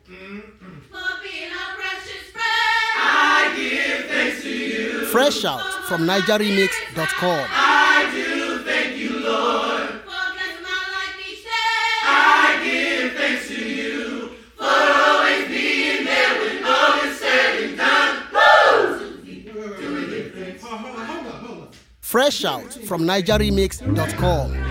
I give thanks to you. Fresh out from NigerRemix.com. I do thank you, Lord. For blessing my life each day. I give thanks to you for always being there when all is said and done. Woo! Hold on. Fresh out from NigerRemix.com.